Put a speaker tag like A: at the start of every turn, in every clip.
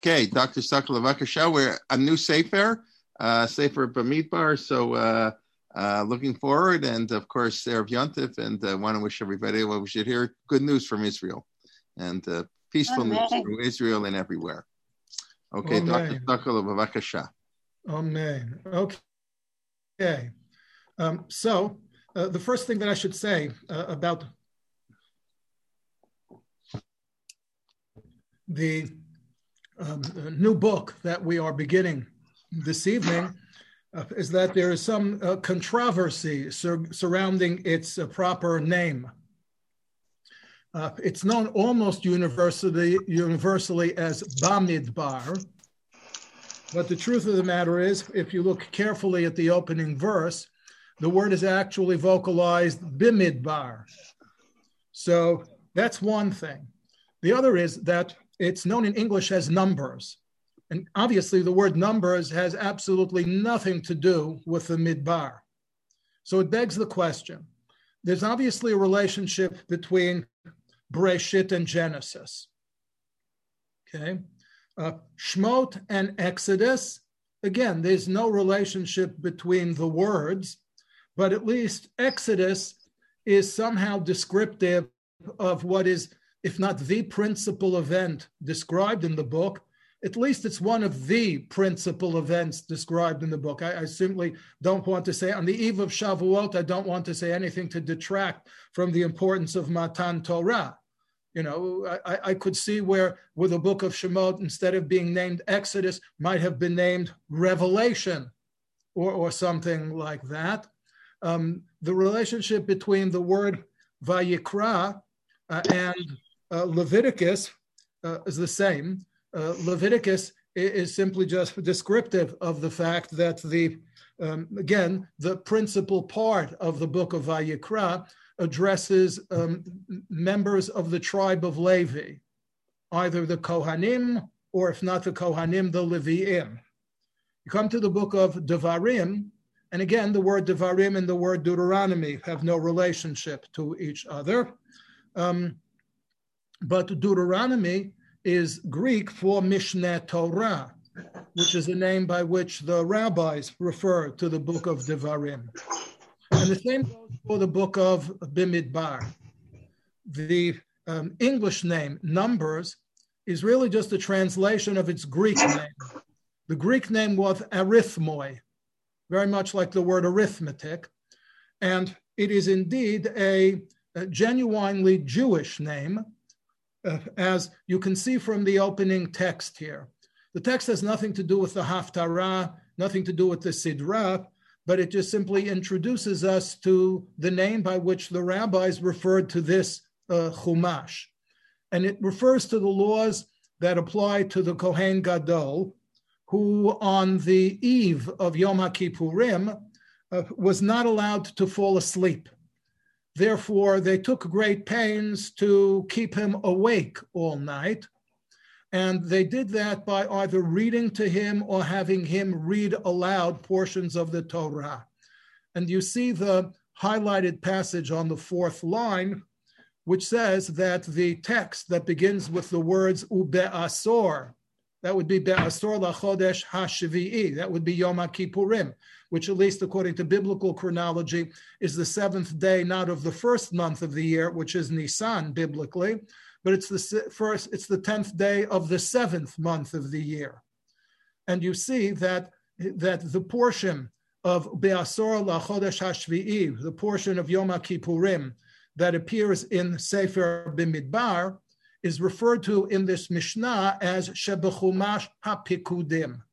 A: Okay, Dr. Sokol, we're a new Sefer Bamidbar, so looking forward, and of course, Erev Yontif, and want to wish everybody, we should hear good news from Israel, and peaceful news from Israel and everywhere. Okay, Amen. Dr. Sokol, Bavakasha.
B: Amen. Okay. So the first thing that I should say about the new book that we are beginning this evening is that there is some controversy surrounding its proper name. It's known almost universally as Bamidbar, but the truth of the matter is, if you look carefully at the opening verse, the word is actually vocalized Bimidbar. So that's one thing. The other is that it's known in English as numbers. And obviously the word numbers has absolutely nothing to do with the midbar. So it begs the question. There's obviously a relationship between Bereshit and Genesis. Okay. Shmot and Exodus, again, there's no relationship between the words, but at least Exodus is somehow descriptive of what is, if not the principal event described in the book, at least it's one of the principal events described in the book. I simply don't want to say, on the eve of Shavuot, I don't want to say anything to detract from the importance of Matan Torah. You know, I could see where with the book of Shemot, instead of being named Exodus, might have been named Revelation or something like that. The relationship between the word Vayikra and Leviticus is the same. Leviticus is simply just descriptive of the fact that again, the principal part of the book of Vayikra addresses members of the tribe of Levi, either the Kohanim, or if not the Kohanim, the Leviim. You come to the book of Devarim, and again, the word Devarim and the word Deuteronomy have no relationship to each other. But Deuteronomy is Greek for Mishneh Torah, which is a name by which the rabbis refer to the book of Devarim. And the same goes for the book of Bimidbar. The English name, Numbers, is really just a translation of its Greek name. The Greek name was arithmoi, very much like the word arithmetic. And it is indeed a genuinely Jewish name, as you can see from the opening text here. The text has nothing to do with the Haftarah, nothing to do with the Sidra, but it just simply introduces us to the name by which the rabbis referred to this Chumash. And it refers to the laws that apply to the Kohen Gadol, who on the eve of Yom HaKippurim was not allowed to fall asleep. Therefore, they took great pains to keep him awake all night. And they did that by either reading to him or having him read aloud portions of the Torah. And you see the highlighted passage on the fourth line, which says that the text that begins with the words Ube'asor, that would be Be'asor lachodesh hashvi'i, that would be Yom HaKippurim, which at least according to biblical chronology is the seventh day, not of the first month of the year, which is Nisan biblically, but it's the 10th day of the seventh month of the year. And you see that the portion of Be'asor lachodesh hashvi'i, the portion of Yom HaKippurim that appears in Sefer Bimidbar, is referred to in this Mishnah as Shebechumash HaPikudim.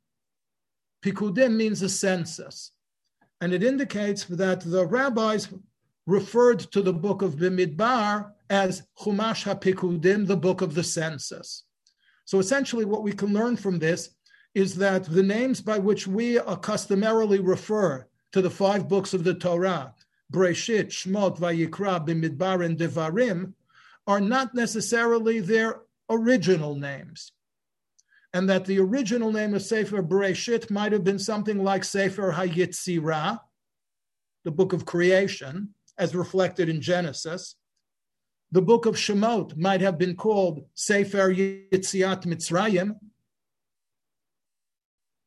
B: Pikudim means a census. And it indicates that the rabbis referred to the book of Bimidbar as Chumash HaPikudim, the book of the census. So essentially what we can learn from this is that the names by which we customarily refer to the 5 books of the Torah, Bereshit, Shmot, Vayikra, Bimidbar, and Devarim, are not necessarily their original names. And that the original name of Sefer Bereshit might have been something like Sefer HaYetzirah, the book of creation, as reflected in Genesis. The book of Shemot might have been called Sefer Yetziat Mitzrayim,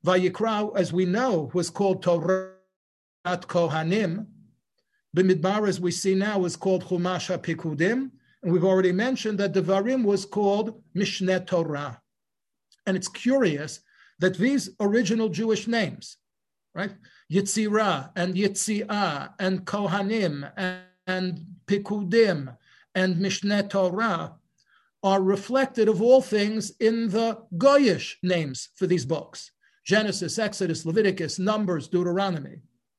B: Vayikra, as we know, was called Torah Kohanim. B'midbar, as we see now, is called Chumash HaPikudim. And we've already mentioned that Devarim was called Mishneh Torah. And it's curious that these original Jewish names, right, Yitzirah and Yitziah and Kohanim and Pikudim and Mishneh Torah, are reflected of all things in the Goyish names for these books: Genesis, Exodus, Leviticus, Numbers, Deuteronomy.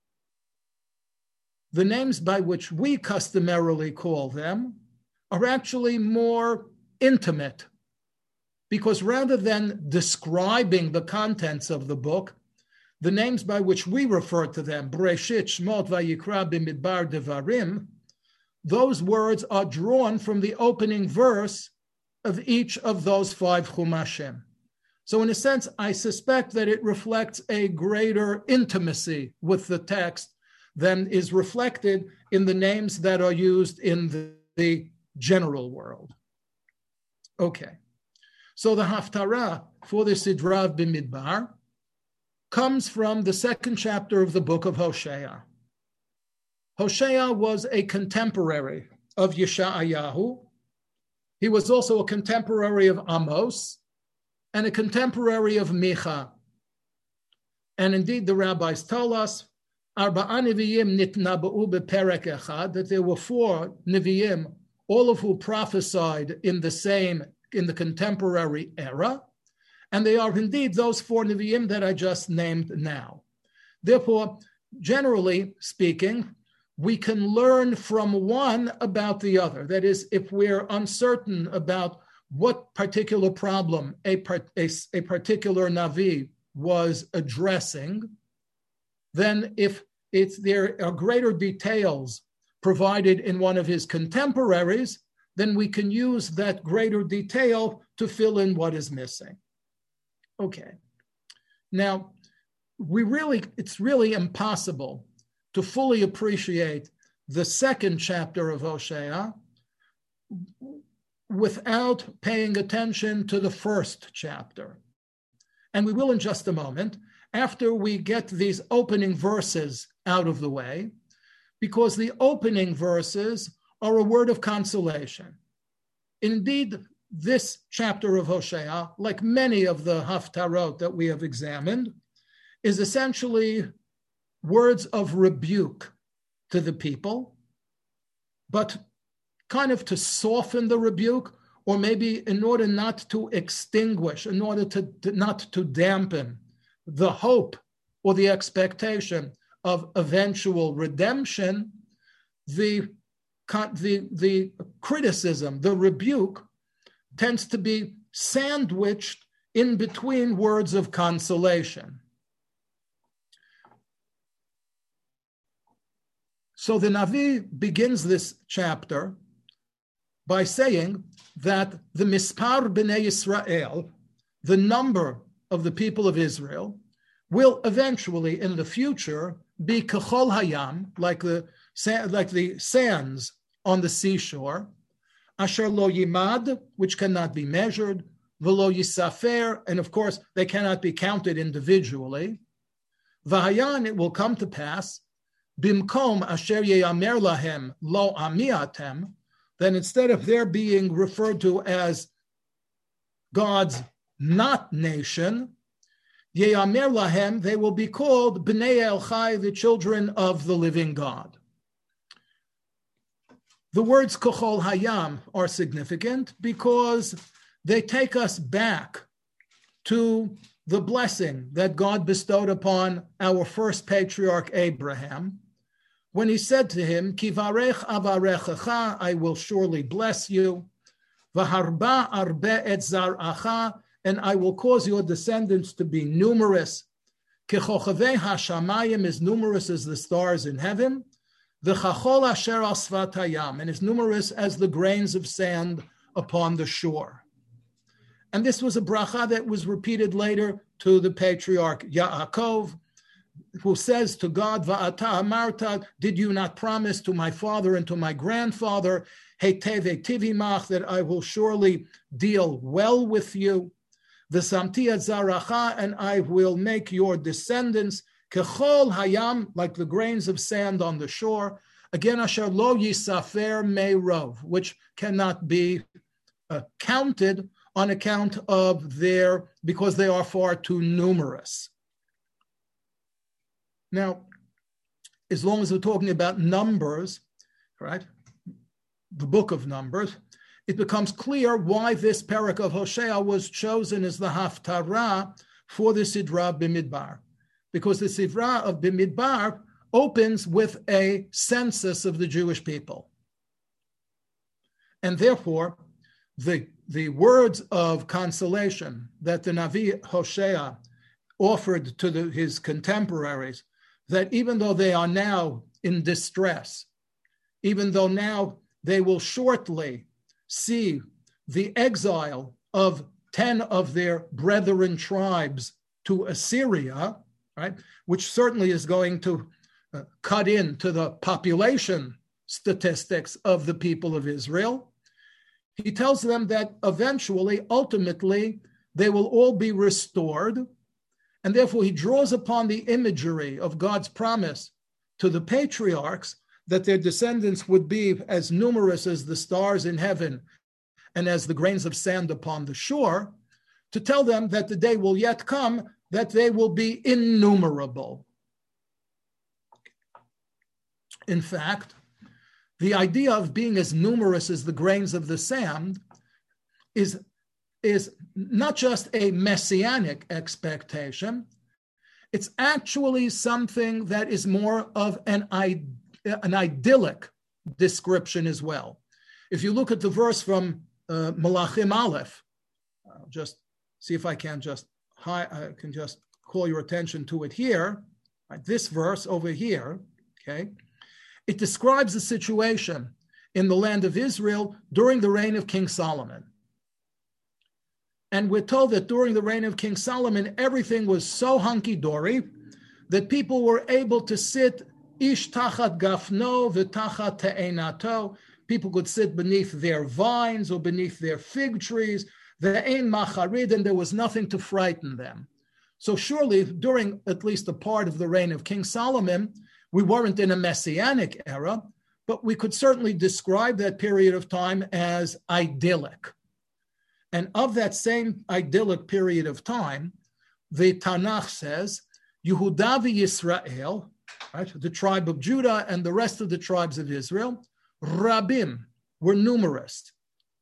B: The names by which we customarily call them are actually more intimate, because rather than describing the contents of the book, the names by which we refer to them, Bereshit, Shmot, Vayikra, B'midbar, Devarim, those words are drawn from the opening verse of each of those 5 Chumashim. So in a sense, I suspect that it reflects a greater intimacy with the text than is reflected in the names that are used in the general world. Okay, so the Haftarah for the Sidra B'midbar comes from the 2nd chapter of the book of Hosea. Hosea was a contemporary of Yeshayahu. He was also a contemporary of Amos and a contemporary of Micha. And indeed, the rabbis tell us Arba'a Nevi'im nitnaba'u beperek echad, that there were 4 Nevi'im, all of who prophesied in the contemporary era, and they are indeed those 4 Nevi'im that I just named now. Therefore, generally speaking, we can learn from one about the other. That is, if we're uncertain about what particular problem a particular Navi was addressing, then if there are greater details provided in one of his contemporaries, then we can use that greater detail to fill in what is missing. Okay. Now, it's really impossible to fully appreciate the 2nd chapter of Hosea without paying attention to the 1st chapter. And we will in just a moment, after we get these opening verses out of the way, because the opening verses are a word of consolation. Indeed, this chapter of Hosea, like many of the Haftarot that we have examined, is essentially words of rebuke to the people, but kind of to soften the rebuke, or maybe in order not to extinguish, in order to not to dampen the hope or the expectation of eventual redemption, the criticism, the rebuke, tends to be sandwiched in between words of consolation. So the Navi begins this chapter by saying that the Mispar B'nai Yisrael, the number of the people of Israel, will eventually, in the future, be Kechol Hayam, like the sands on the seashore, Asher Lo Yimad, which cannot be measured, V'lo Yisafer, and of course, they cannot be counted individually. V'hayan, it will come to pass, Bimkom Asher Yeyamer Lahem Lo Amiatem, then instead of their being referred to as God's not nation, Yeyamer Lahem, they will be called B'nei El Chai, the children of the living God. The words Kechol Hayam are significant because they take us back to the blessing that God bestowed upon our first patriarch Abraham, when he said to him, Kivarech avarechecha, I will surely bless you, V'harba arbe et zar'acha, and I will cause your descendants to be numerous. Kechochavei hashamayim, as numerous as the stars in heaven, V'chachol asher al svat hayam, and as numerous as the grains of sand upon the shore. And this was a bracha that was repeated later to the patriarch Yaakov, who says to God, Va'ata amarta, did you not promise to my father and to my grandfather, Heitev eitiv imach, that I will surely deal well with you? V'samti et zaracha, and I will make your descendants kechol hayam, like the grains of sand on the shore. Again, asher lo yisafer me'rov, which cannot be counted on account of because they are far too numerous. Now, as long as we're talking about numbers, right, the book of Numbers, it becomes clear why this parak of Hosea was chosen as the haftarah for the Sidra B'Midbar. Because the Sidra of B'Midbar opens with a census of the Jewish people. And therefore, the words of consolation that the Navi Hosea offered to his contemporaries, that even though they are now in distress, even though now they will shortly see the exile of 10 of their brethren tribes to Assyria, right, which certainly is going to cut into the population statistics of the people of Israel. He tells them that eventually, ultimately, they will all be restored. And therefore, he draws upon the imagery of God's promise to the patriarchs that their descendants would be as numerous as the stars in heaven and as the grains of sand upon the shore, to tell them that the day will yet come that they will be innumerable. In fact, the idea of being as numerous as the grains of the sand is not just a messianic expectation, it's actually something that is more of an idyllic description as well. If you look at the verse from Malachim Aleph, I'll just see if I can just call your attention to it here. Right, this verse over here, okay, it describes the situation in the land of Israel during the reign of King Solomon. And we're told that during the reign of King Solomon, everything was so hunky-dory that people were able to sit ish tachat gafno v'tachat te'enato. People could sit beneath their vines or beneath their fig trees. Ve'ein macharid, and there was nothing to frighten them. So surely, during at least a part of the reign of King Solomon, we weren't in a messianic era, but we could certainly describe that period of time as idyllic. And of that same idyllic period of time, the Tanakh says, Yehuda v'Yisrael, right, the tribe of Judah and the rest of the tribes of Israel, Rabim, were numerous.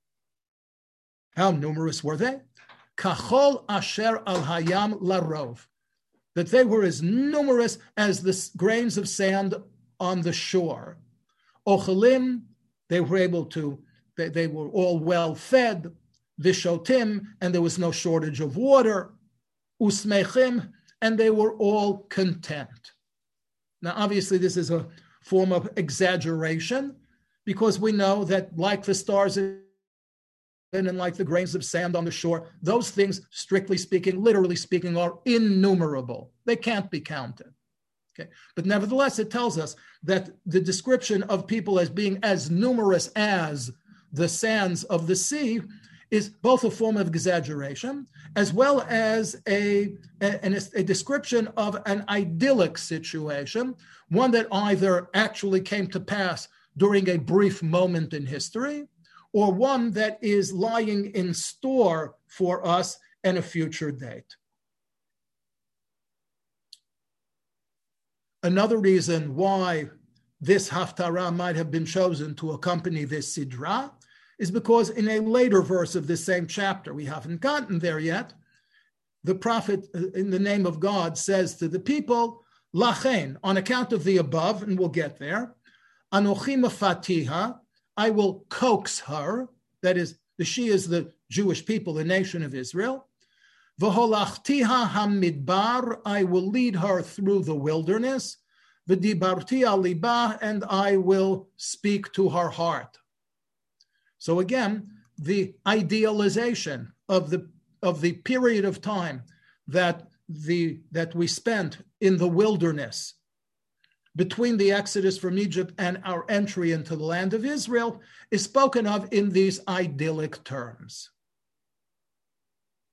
B: How numerous were they? Kachol asher al hayam larov, that they were as numerous as the grains of sand on the shore. Ochelim, they were able to, they were all well fed. Vishotim, and there was no shortage of water. Usmechim, and they were all content. Now, obviously, this is a form of exaggeration because we know that, like the stars and like the grains of sand on the shore, those things, strictly speaking, literally speaking, are innumerable. They can't be counted. Okay, but nevertheless, it tells us that the description of people as being as numerous as the sands of the sea is both a form of exaggeration as well as a description of an idyllic situation, one that either actually came to pass during a brief moment in history or one that is lying in store for us at a future date. Another reason why this haftarah might have been chosen to accompany this sidra is because in a later verse of this same chapter, we haven't gotten there yet, the prophet, in the name of God, says to the people, Lachen, on account of the above, and we'll get there, Anochi mafatiha, I will coax her, that is, she is the Jewish people, the nation of Israel, V'holachtiha hamidbar, I will lead her through the wilderness, V'dibarti al libah, and I will speak to her heart. So again, the idealization of the period of time that we spent in the wilderness between the exodus from Egypt and our entry into the land of Israel is spoken of in these idyllic terms.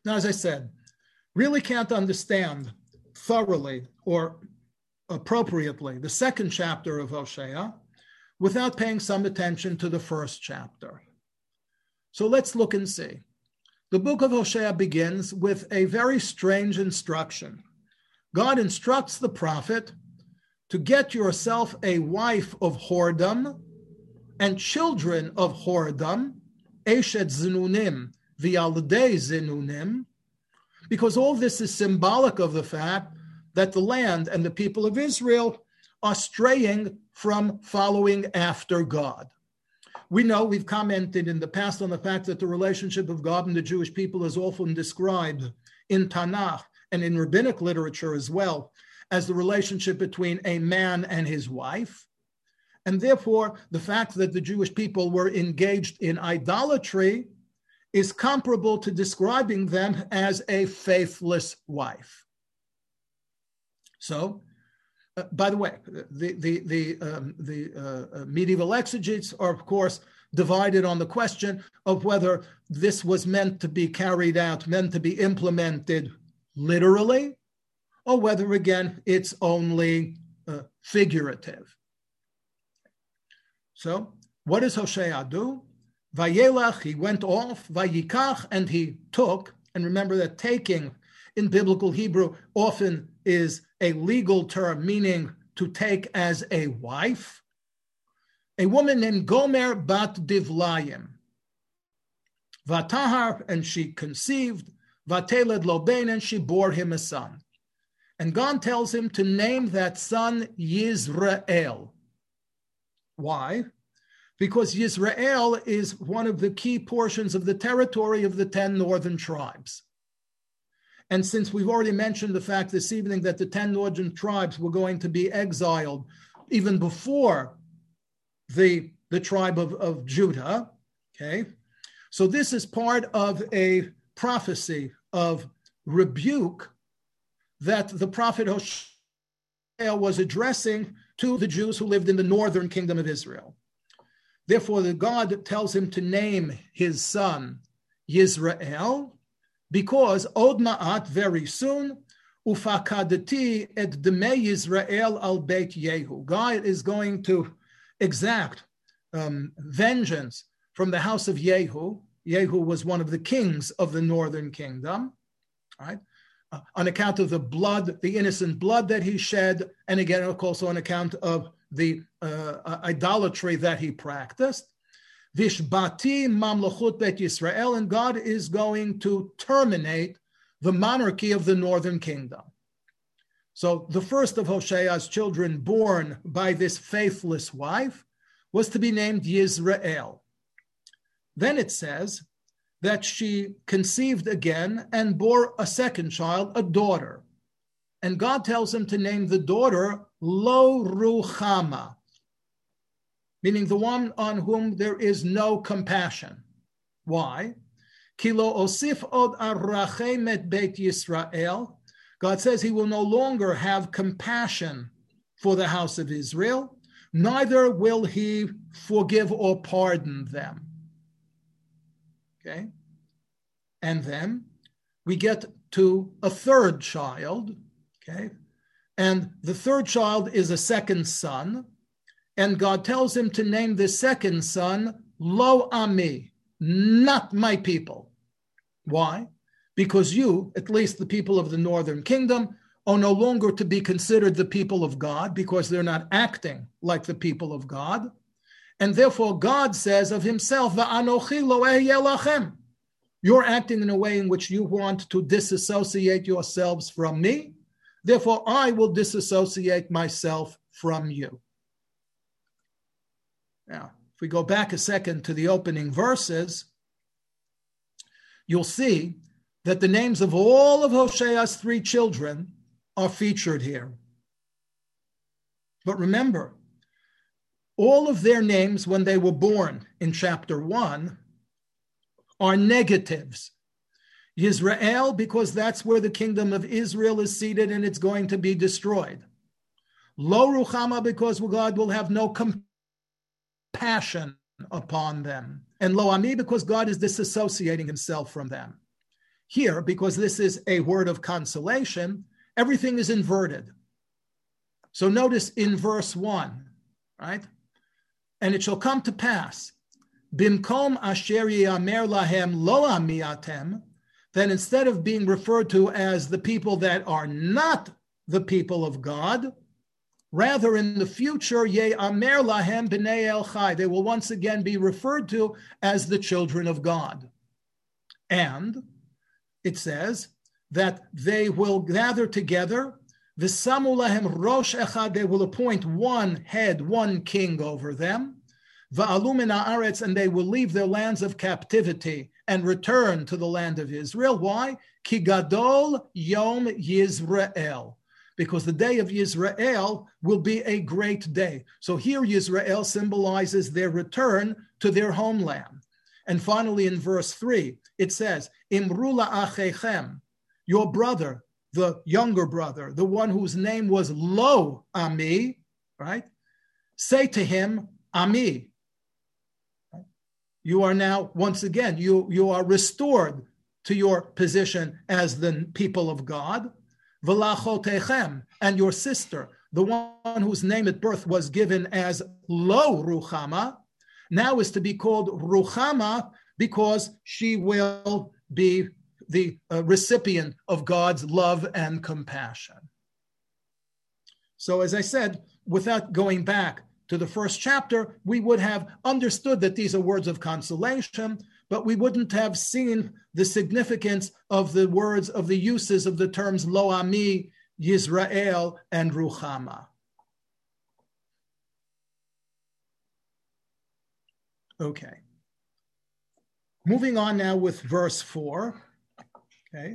B: Now, as I said, really can't understand thoroughly or appropriately the second chapter of Hosea without paying some attention to the first chapter. So let's look and see. The book of Hosea begins with a very strange instruction. God instructs the prophet to get yourself a wife of whoredom and children of whoredom, Eshet Zinunim, V'yaldei Zinunim, because all this is symbolic of the fact that the land and the people of Israel are straying from following after God. We know, we've commented in the past on the fact that the relationship of God and the Jewish people is often described in Tanakh and in rabbinic literature as well as the relationship between a man and his wife. And therefore, the fact that the Jewish people were engaged in idolatry is comparable to describing them as a faithless wife. So, by the way, the medieval exegetes are, of course, divided on the question of whether this was meant to be carried out, meant to be implemented literally, or whether, again, it's only figurative. So, what does Hosea do? Vayelach, he went off, vayikach, and he took, and remember that taking in biblical Hebrew often is a legal term, meaning to take as a wife, a woman named Gomer bat Divlayim. Vatahar, and she conceived, vateled lo ben, and she bore him a son. And God tells him to name that son Yisrael. Why? Because Yisrael is one of the key portions of the territory of the 10 northern tribes. And since we've already mentioned the fact this evening that the 10 northern tribes were going to be exiled even before the tribe of Judah, okay? So this is part of a prophecy of rebuke that the prophet Hosea was addressing to the Jews who lived in the northern kingdom of Israel. Therefore, the God tells him to name his son Yisrael, because od ma'at, very soon, ufakadati et demei Yisrael al beit Yehu. God is going to exact vengeance from the house of Yehu. Yehu was one of the kings of the northern kingdom, right? On account of the blood, the innocent blood that he shed, and again, also on account of the idolatry that he practiced. Vishbati mamlechut bet Yisrael, and God is going to terminate the monarchy of the northern kingdom. So the first of Hosea's children born by this faithless wife was to be named Yisrael. Then it says that she conceived again and bore a second child, a daughter. And God tells him to name the daughter Lo Ruchama, meaning the one on whom there is no compassion. Why? Kilo osif od arachem et beit Yisrael. God says he will no longer have compassion for the house of Israel, neither will he forgive or pardon them. Okay? And then we get to a third child, okay? And the third child is a second son, and God tells him to name the second son Lo Ami, not my people. Why? Because you, at least the people of the northern kingdom, are no longer to be considered the people of God because they're not acting like the people of God. And therefore God says of himself, Va'anochi lo ehyeh lachem. You're acting in a way in which you want to disassociate yourselves from me. Therefore, I will disassociate myself from you. Now, if we go back a second to the opening verses, you'll see that the names of all of Hosea's 3 children are featured here. But remember, all of their names when they were born in chapter 1 are negatives. Yisrael, because that's where the kingdom of Israel is seated and it's going to be destroyed. Lo Ruchama, because God will have no compassion upon them. And Lo Ami, because God is disassociating himself from them. here, because this is a word of consolation, everything is inverted. So notice in verse 1, right? And it shall come to pass, Bimkom asher yamer lahem lo amiatem, then instead of being referred to as the people that are not the people of God, rather in the future, ye'amer lahem b'nei el chai, they will once again be referred to as the children of God. And it says that they will gather together, v'samu lahem rosh echad, they will appoint one head, one king over them, va'alu min haaretz, and they will leave their lands of captivity and return to the land of Israel. Why? Ki gadol yom Yisrael, because the day of Yisrael will be a great day. So here Yisrael symbolizes their return to their homeland. And finally in verse 3, it says, Imru la'achechem, your brother, the younger brother, the one whose name was Lo Ami, right? Say to him, Ami. You are now, once again, you are restored to your position as the people of God. V'lachotechem, and your sister, the one whose name at birth was given as Lo Ruchama, now is to be called Ruchama because she will be the recipient of God's love and compassion. So as I said, without going back to the first chapter, we would have understood that these are words of consolation, but we wouldn't have seen the significance of the words, of the uses of the terms Lo Ami, Yisrael, and Ruchama. Okay. Moving on now with verse 4. Okay.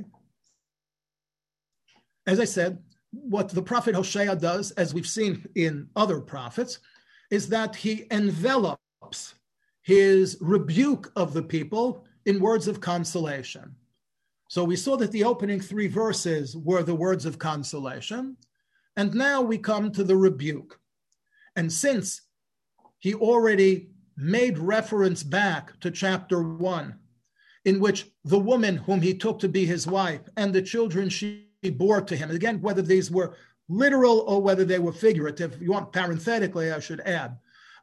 B: As I said, what the prophet Hosea does, as we've seen in other prophets, is that he envelops his rebuke of the people in words of consolation. So we saw that the opening 3 verses were the words of consolation, and now we come to the rebuke. And since he already made reference back to chapter 1, in which the woman whom he took to be his wife and the children she bore to him, again, whether these were literal or whether they were figurative, if you want parenthetically, I should add.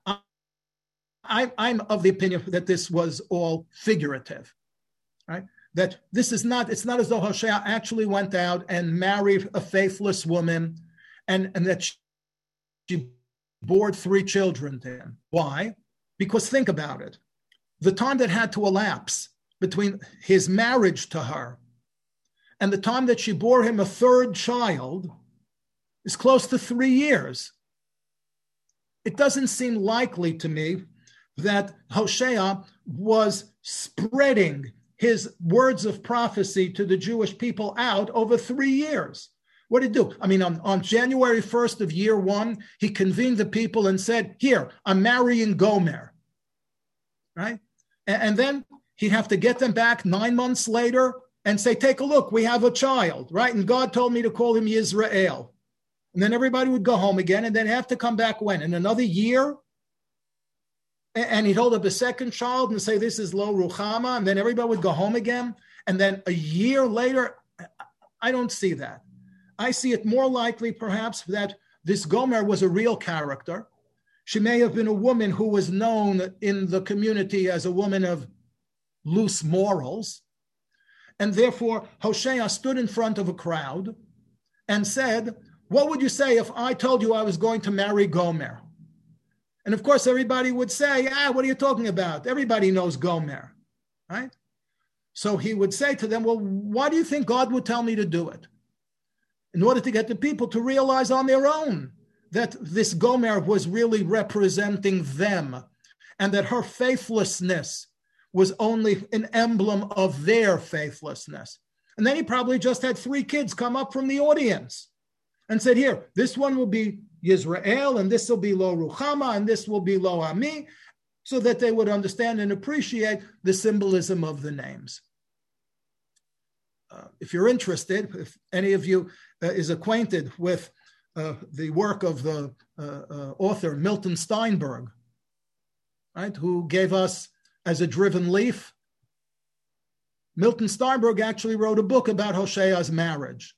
B: I'm of the opinion that this was all figurative, right? That this is not, it's not as though Hosea actually went out and married a faithless woman and that she bore 3 children to him. Why? Because think about it. The time that had to elapse between his marriage to her and the time that she bore him a 3rd child is close to 3 years. It doesn't seem likely to me that Hosea was spreading his words of prophecy to the Jewish people out over 3 years. What did he do? I mean, on January 1st of year 1, he convened the people and said, here, I'm marrying Gomer, right? And then he'd have to get them back 9 months later and say, take a look, we have a child, right? And God told me to call him Yisrael. And then everybody would go home again and then have to come back when? In another year? And he'd hold up a 2nd child and say, this is Lo Ruchama, and then everybody would go home again. And then a year later, I don't see that. I see it more likely, perhaps, that this Gomer was a real character. She may have been a woman who was known in the community as a woman of loose morals. And therefore, Hosea stood in front of a crowd and said, what would you say if I told you I was going to marry Gomer? And of course, everybody would say, what are you talking about? Everybody knows Gomer, right? So he would say to them, well, why do you think God would tell me to do it? In order to get the people to realize on their own that this Gomer was really representing them and that her faithlessness was only an emblem of their faithlessness. And then he probably just had 3 kids come up from the audience and said, here, this one will be Yisrael, and this will be Lo Ruchama, and this will be Lo Ami, so that they would understand and appreciate the symbolism of the names. If you're interested, if any of you is acquainted with the work of the author Milton Steinberg, right, who gave us As a Driven Leaf, Milton Steinberg actually wrote a book about Hoshea's marriage.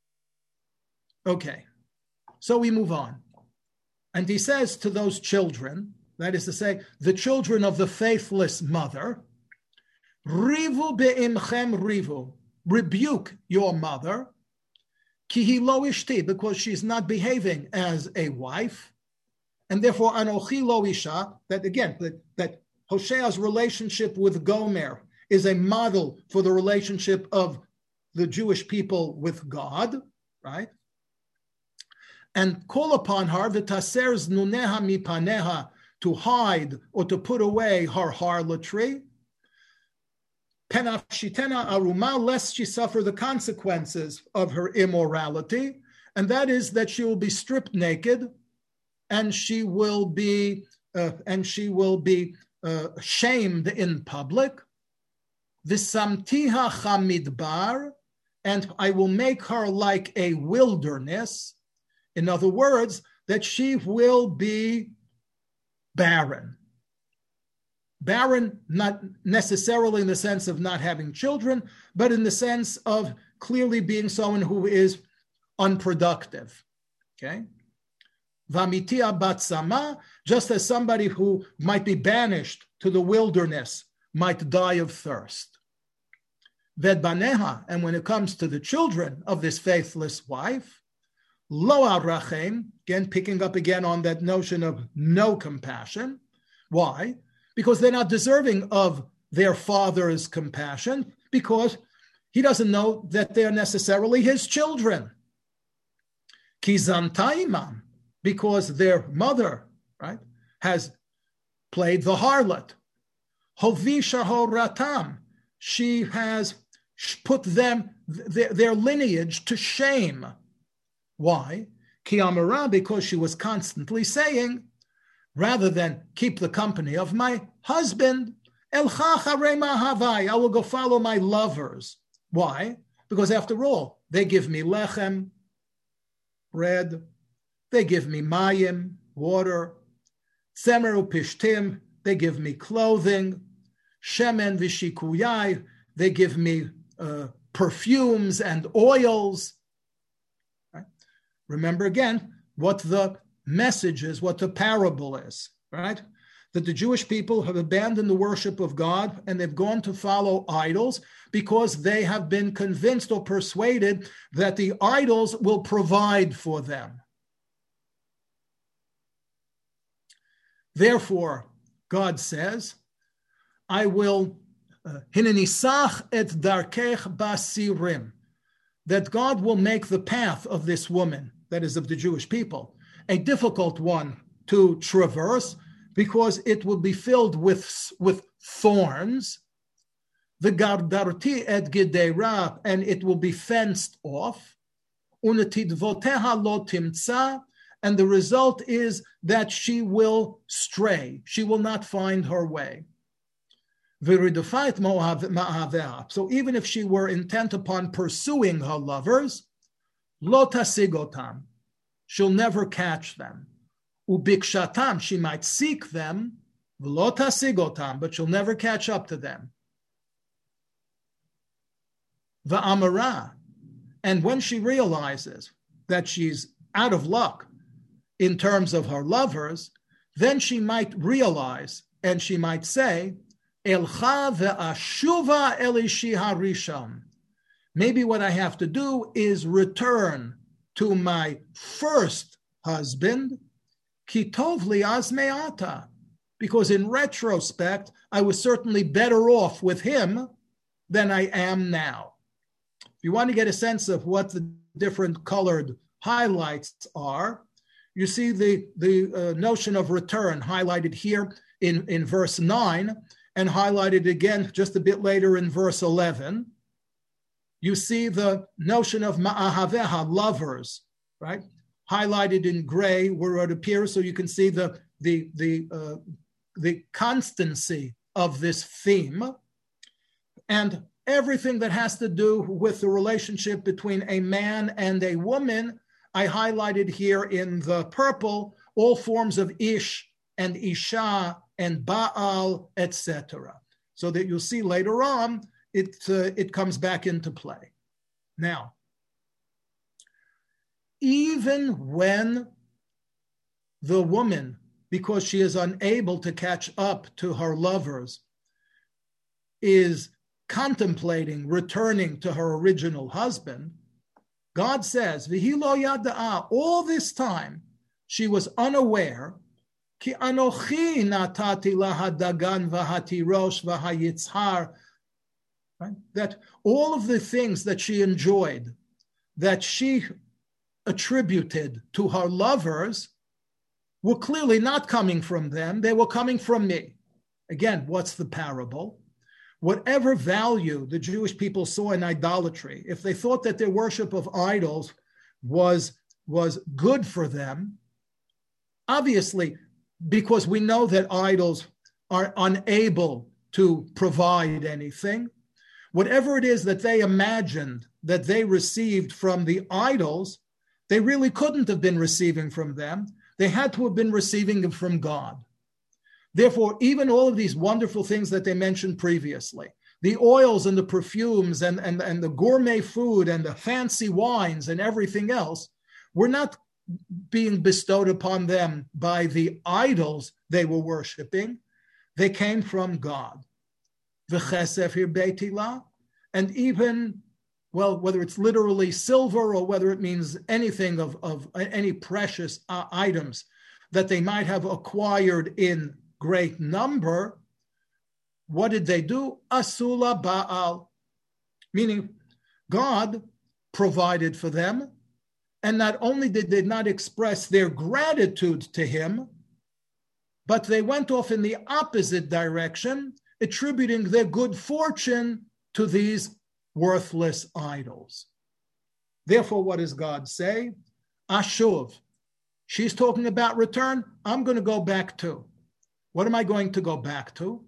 B: Okay, so we move on. And he says to those children, that is to say, the children of the faithless mother, Rivu be'imchem rivu, rebuke your mother, ki hi lo ishti, because she's not behaving as a wife, and therefore anochi lo isha, that again, that Hoshea's relationship with Gomer is a model for the relationship of the Jewish people with God, right? And call upon her, v'taser znuneha mipaneha, to hide or to put away her harlotry, penafshitena aruma, lest she suffer the consequences of her immorality, and that is that she will be stripped naked, and she will be shamed in public. V'samtiha chamidbar, and I will make her like a wilderness. In other words, that she will be barren. Barren, not necessarily in the sense of not having children, but in the sense of clearly being someone who is unproductive. Okay? Vamitia batsama, just as somebody who might be banished to the wilderness might die of thirst. Vedbaneha, and when it comes to the children of this faithless wife, lo arachem, again picking up again on that notion of no compassion. Why? Because they're not deserving of their father's compassion, because he doesn't know that they're necessarily his children. Kizantaimam, because their mother, right, has played the harlot. Hovisha horatam, she has put them, their lineage to shame. Why? Ki amara, because she was constantly saying, rather than keep the company of my husband, elcha charei mahavai, I will go follow my lovers. Why? Because after all, they give me lechem, bread, they give me mayim, water, tzemer upishtim, they give me clothing, shemen v'shikuyai, they give me perfumes and oils. Right? Remember again what the message is, what the parable is, right? That the Jewish people have abandoned the worship of God and they've gone to follow idols because they have been convinced or persuaded that the idols will provide for them. Therefore, God says, I will hinenisach et darkech basirim, that God will make the path of this woman, that is of the Jewish people, a difficult one to traverse, because it will be filled with thorns. V'gardarti et gidera, and it will be fenced off. Unetidvoteha lo timtza, and the result is that she will stray. She will not find her way. V'ridufait ma'aveh. So even if she were intent upon pursuing her lovers, lo tasigotam, she'll never catch them. Ubikshatam, she might seek them, v'lo tasigotam, but she'll never catch up to them. Va'amara, and when she realizes that she's out of luck in terms of her lovers, then she might realize and she might say, Elcha ve'ashuva elishi harisham. Maybe what I have to do is return to my first husband, kitov li az me'ata, because in retrospect, I was certainly better off with him than I am now. If you want to get a sense of what the different colored highlights are, you see the notion of return highlighted here in verse 9 and highlighted again just a bit later in verse 11. You see the notion of ma'ahaveha, lovers, right? Highlighted in gray where it appears, so you can see the constancy of this theme. And everything that has to do with the relationship between a man and a woman, I highlighted here in the purple, all forms of ish and isha and baal, etc. So that you'll see later on it comes back into play. Now, even when the woman, because she is unable to catch up to her lovers, is contemplating returning to her original husband, God says, V'hi lo yada'a, all this time she was unaware, Ki anochi natati laha dagan v'hatirosh v'hayitzhar, right? That all of the things that she enjoyed, that she attributed to her lovers, were clearly not coming from them, they were coming from me. Again, what's the parable? Whatever value the Jewish people saw in idolatry, if they thought that their worship of idols was good for them, obviously, because we know that idols are unable to provide anything, whatever it is that they imagined that they received from the idols, they really couldn't have been receiving from them. They had to have been receiving them from God. Therefore, even all of these wonderful things that they mentioned previously, the oils and the perfumes and the gourmet food and the fancy wines and everything else, were not being bestowed upon them by the idols they were worshiping. They came from God. And even, well, whether it's literally silver or whether it means anything of any precious items that they might have acquired in great number, what did they do? Asula Baal, meaning God provided for them, and not only did they not express their gratitude to him, but they went off in the opposite direction, attributing their good fortune to these worthless idols. Therefore, what does God say? Ashuv. She's talking about return. I'm going to go back to. What am I going to go back to?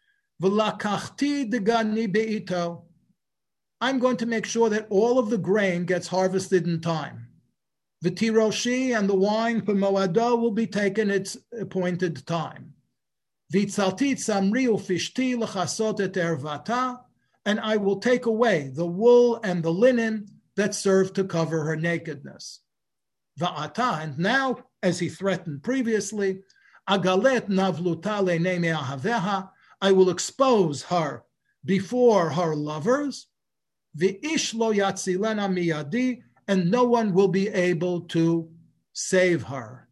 B: V'lakachti degani be'ito. I'm going to make sure that all of the grain gets harvested in time. The tiroshi and the wine for moado will be taken its appointed time. V'tzalti tzamri ufishti l'chasot et ervata, and I will take away the wool and the linen that serve to cover her nakedness. Va'ata, and now, as he threatened previously, agalet navluta le'nei me'ahaveha, I will expose her before her lovers. V'ish lo yatzilena miyadi, and no one will be able to save her.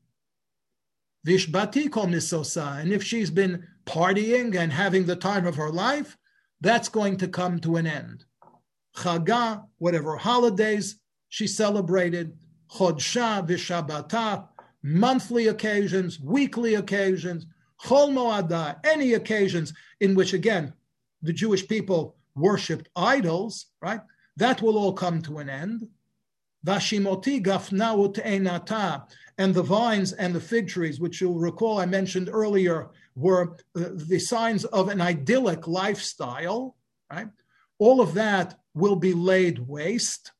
B: Vishbati kol misosa, and if she's been partying and having the time of her life, that's going to come to an end. Chaga, whatever holidays she celebrated, chodsha v'shabata, monthly occasions, weekly occasions, chol moada, any occasions in which, again, the Jewish people worshipped idols, right? That will all come to an end. Vashimoti gafnaut einata, and the vines and the fig trees, which you'll recall I mentioned earlier, were the signs of an idyllic lifestyle, right? All of that will be laid waste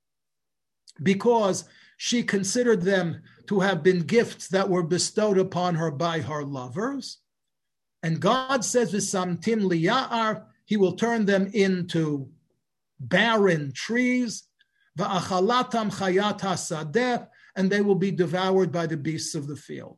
B: because she considered them to have been gifts that were bestowed upon her by her lovers. And God says, V'samtim liya'ar, he will turn them into barren trees, Va'achalatam chayat hasadeh, and they will be devoured by the beasts of the field.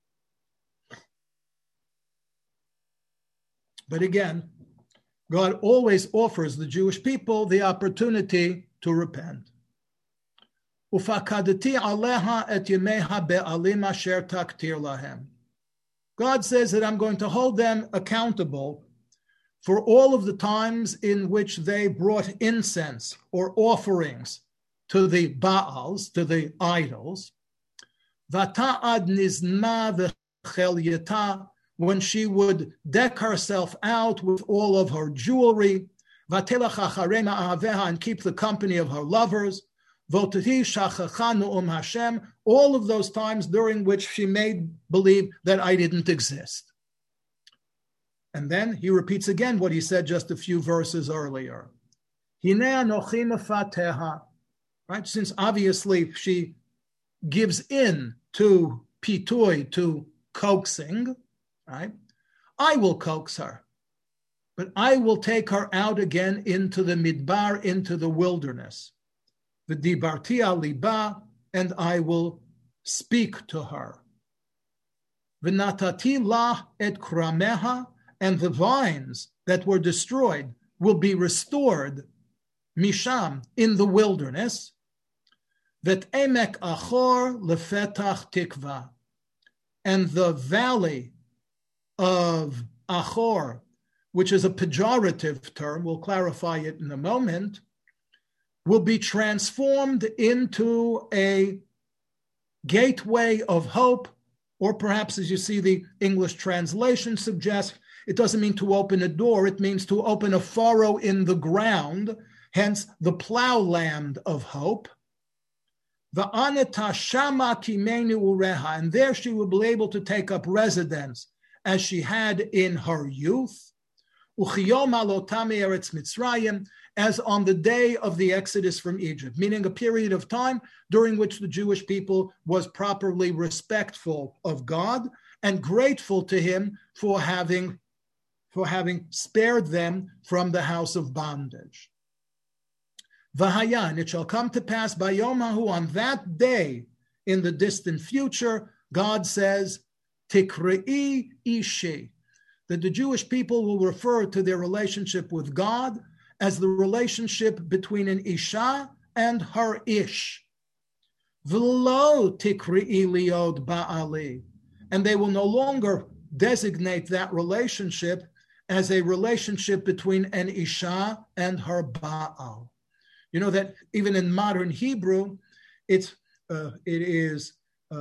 B: But again, God always offers the Jewish people the opportunity to repent. Ufakadati aleha et yemeha be'alim asher taktir lahem. God says that I'm going to hold them accountable for all of the times in which they brought incense or offerings to the Baals, to the idols. Vata'ad nizma v'chelyeta, when she would deck herself out with all of her jewelry, vatelach acharei ma'aveha, and keep the company of her lovers, votati shachachanu Hashem, all of those times during which she made believe that I didn't exist. And then he repeats again what he said just a few verses earlier. Hinei anochi mefateha, right? Since obviously she gives in to pitui, to coaxing, right? I will coax her. but I will take her out again into the midbar, into the wilderness. V'dibarti al liba, and I will speak to her. V'natati la et krameha, and the vines that were destroyed will be restored, misham, in the wilderness. Vet emek achor lefetach tikva, and the valley of Achor, which is a pejorative term, we'll clarify it in a moment, will be transformed into a gateway of hope, or perhaps, as you see the English translation suggests, it doesn't mean to open a door, it means to open a furrow in the ground, hence the plowland of hope. Va'anata shama kimenu ureha, and there she will be able to take up residence as she had in her youth. Uchiyom alotami eretz Mitzrayim, as on the day of the Exodus from Egypt, meaning a period of time during which the Jewish people was properly respectful of God and grateful to him for having spared them from the house of bondage. V'haya, and it shall come to pass by Yom Hahu, on that day in the distant future, God says, Tikrei ishi, that the Jewish people will refer to their relationship with God as the relationship between an Isha and her Ish. V'lo tikrei liod ba'ali, and they will no longer designate that relationship as a relationship between an Isha and her Baal. You know that even in modern Hebrew, it is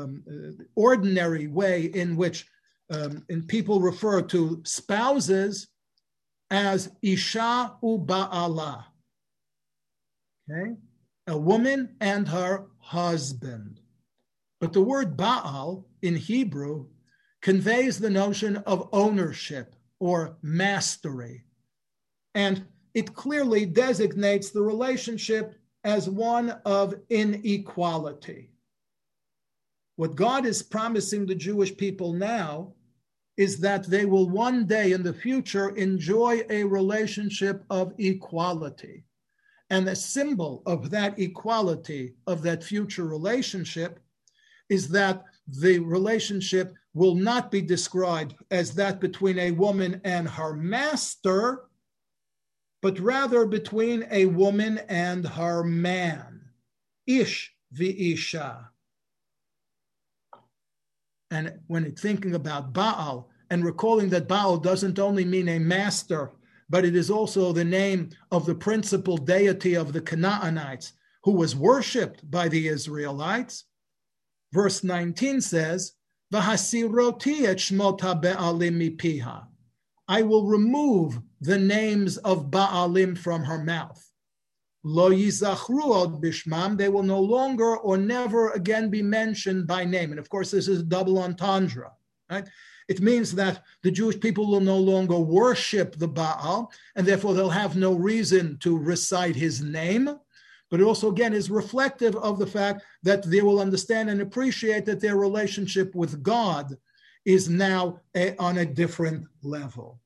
B: ordinary way in which people refer to spouses as Isha u Ba'ala. Okay? A woman and her husband. But the word Baal in Hebrew conveys the notion of ownership or mastery. And it clearly designates the relationship as one of inequality. What God is promising the Jewish people now is that they will one day in the future enjoy a relationship of equality. And the symbol of that equality, of that future relationship, is that the relationship will not be described as that between a woman and her master, but rather between a woman and her man. Ish v'isha. And when thinking about Baal, and recalling that Baal doesn't only mean a master, but it is also the name of the principal deity of the Canaanites, who was worshipped by the Israelites. Verse 19 says, V'hasiroti et shmot ha'be'alim mipiha. I will remove the names of Baalim from her mouth. Lo yizachru od bishmam, they will no longer or never again be mentioned by name. And of course, this is a double entendre, right? It means that the Jewish people will no longer worship the Baal, and therefore they'll have no reason to recite his name. But it also, again, is reflective of the fact that they will understand and appreciate that their relationship with God is now on a different level.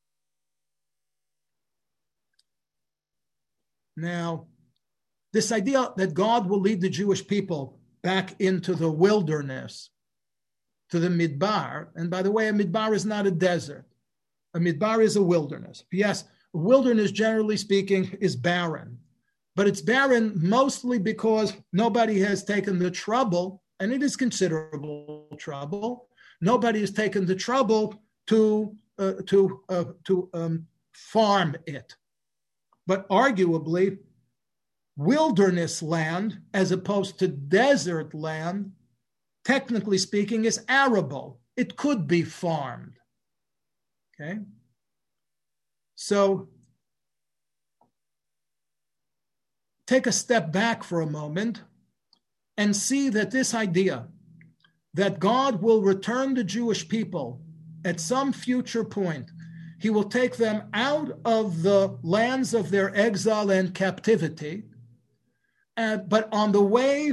B: Now, this idea that God will lead the Jewish people back into the wilderness, to the Midbar, and by the way, a Midbar is not a desert. A Midbar is a wilderness. Yes, a wilderness, generally speaking, is barren. But it's barren mostly because nobody has taken the trouble, and it is considerable trouble, nobody has taken the trouble to farm it. But arguably, wilderness land, as opposed to desert land, technically speaking, is arable. It could be farmed. Okay? So, take a step back for a moment and see that this idea that God will return the Jewish people at some future point, he will take them out of the lands of their exile and captivity, but on the way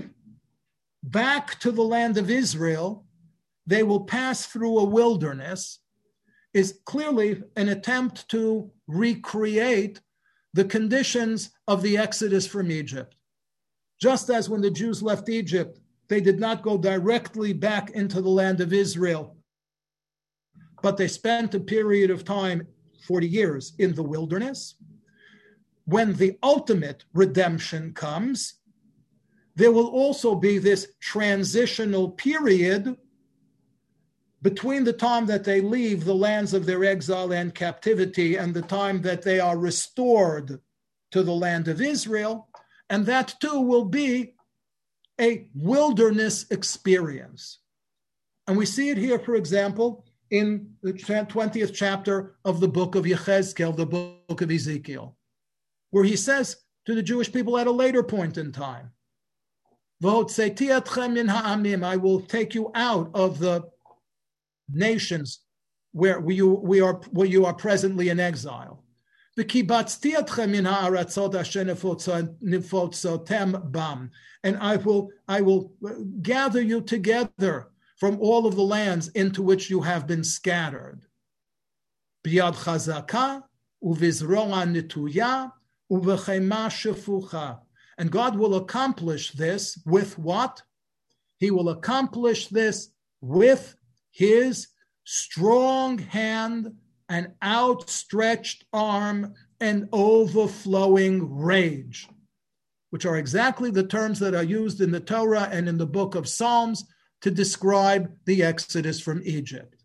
B: back to the land of Israel, they will pass through a wilderness, is clearly an attempt to recreate the conditions of the Exodus from Egypt. Just as when the Jews left Egypt, they did not go directly back into the land of Israel, but they spent a period of time, 40 years, in the wilderness. When the ultimate redemption comes, there will also be this transitional period between the time that they leave the lands of their exile and captivity and the time that they are restored to the land of Israel. And that too will be a wilderness experience. And we see it here, for example, in the 20th chapter of the book of Yechezkel, the book of Ezekiel, where he says to the Jewish people at a later point in time, I will take you out of the nations where you are presently in exile. And I will gather you together from all of the lands into which you have been scattered. And God will accomplish this with what? He will accomplish this with his strong hand and outstretched arm and overflowing rage, which are exactly the terms that are used in the Torah and in the book of Psalms to describe the Exodus from Egypt.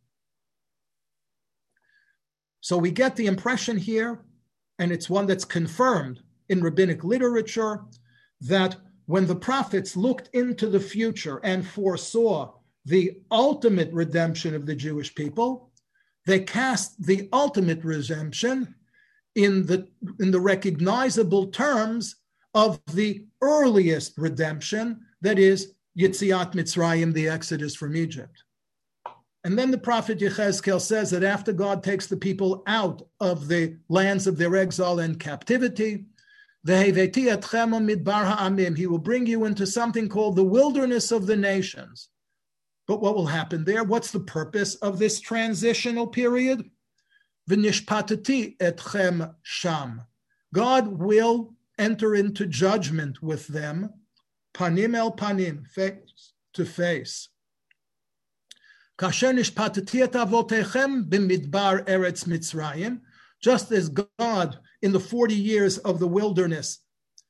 B: So we get the impression here, and it's one that's confirmed in rabbinic literature, that when the prophets looked into the future and foresaw the ultimate redemption of the Jewish people, they cast the ultimate redemption in the recognizable terms of the earliest redemption, that is Yetziat Mitzrayim, the Exodus from Egypt. And then the prophet Yechezkel says that after God takes the people out of the lands of their exile and captivity, he will bring you into something called the wilderness of the nations. But what will happen there? What's the purpose of this transitional period? V'nishpatati etchem sham. God will enter into judgment with them, panim el panim, face to face. Kasher nishpatati et avotechem b'midbar eretz Mitzrayim, just as God in the 40 years of the wilderness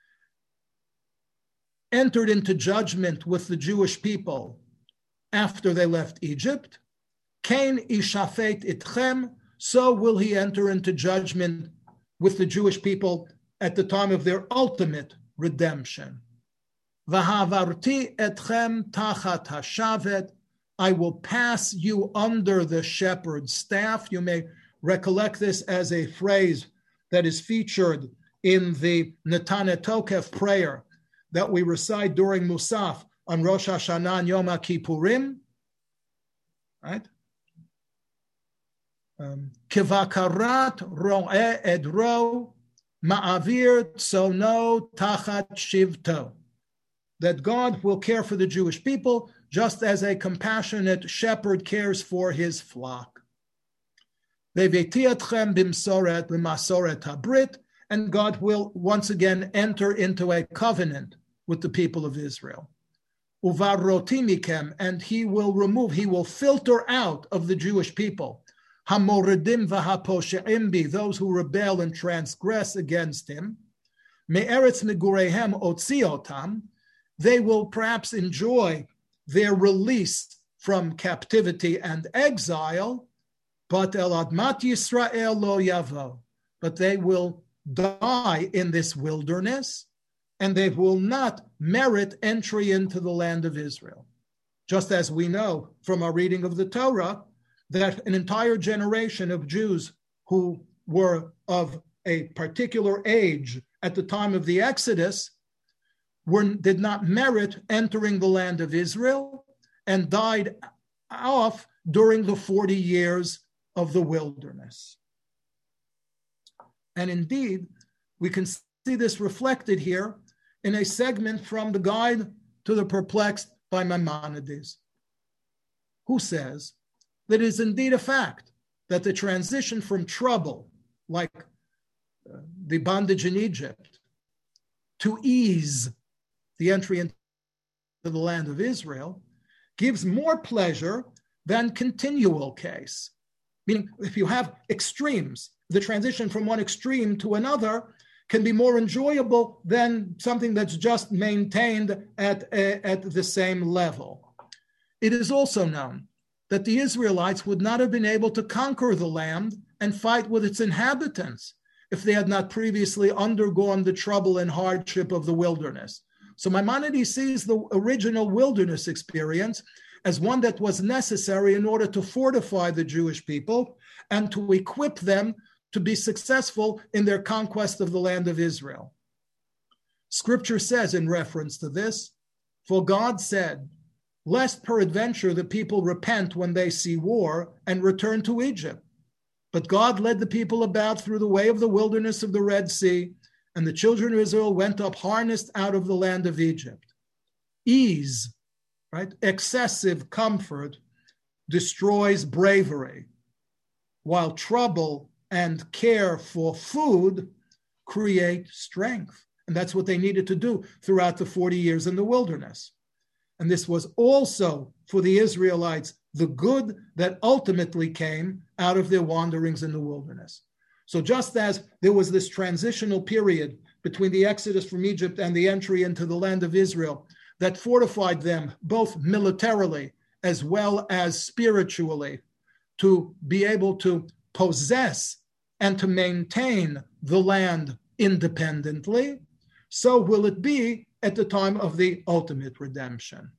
B: entered into judgment with the Jewish people after they left Egypt, Kain ishafet itchem, so will he enter into judgment with the Jewish people at the time of their ultimate redemption. V'havarti etchem tachat hashavet, I will pass you under the shepherd's staff. You may recollect this as a phrase that is featured in the Netaneh Tokef prayer that we recite during Musaf on Rosh Hashanah and Yom Kippurim, right? Kevakarat ro'eh edro ma'avir tzono tachat shivto. That God will care for the Jewish people just as a compassionate shepherd cares for his flock. Ve'vetiatchem bimsoret b'masoret habrit, and God will once again enter into a covenant with the people of Israel. Uvarotimikem, and he will filter out of the Jewish people, hamoredim v'haposheim bi, those who rebel and transgress against him. Me'eretz megurehem otziotam, they will perhaps enjoy their release from captivity and exile, but el admat Yisrael lo yavo, but they will die in this wilderness, and they will not merit entry into the land of Israel. Just as we know from our reading of the Torah that an entire generation of Jews who were of a particular age at the time of the Exodus did not merit entering the land of Israel and died off during the 40 years of the wilderness. And indeed, we can see this reflected here in a segment from the Guide to the Perplexed by Maimonides, who says that it is indeed a fact that the transition from trouble, like the bondage in Egypt, to ease, the entry into the land of Israel, gives more pleasure than continual case. Meaning, if you have extremes, the transition from one extreme to another can be more enjoyable than something that's just maintained at the same level. It is also known that the Israelites would not have been able to conquer the land and fight with its inhabitants if they had not previously undergone the trouble and hardship of the wilderness. So Maimonides sees the original wilderness experience as one that was necessary in order to fortify the Jewish people and to equip them to be successful in their conquest of the land of Israel. Scripture says in reference to this, "For God said, lest peradventure the people repent when they see war and return to Egypt. But God led the people about through the way of the wilderness of the Red Sea, and the children of Israel went up harnessed out of the land of Egypt." Ease, right? Excessive comfort destroys bravery, while trouble and care for food create strength. And that's what they needed to do throughout the 40 years in the wilderness. And this was also for the Israelites the good that ultimately came out of their wanderings in the wilderness. So just as there was this transitional period between the exodus from Egypt and the entry into the land of Israel that fortified them both militarily as well as spiritually to be able to possess and to maintain the land independently, so will it be at the time of the ultimate redemption.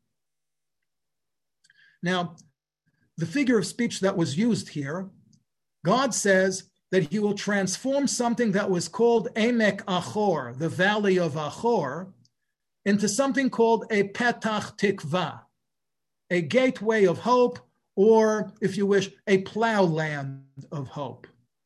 B: Now, the figure of speech that was used here, God says that he will transform something that was called Emek Achor, the valley of Achor, into something called a Petach Tikva, a gateway of hope, or, if you wish, a plowland of hope.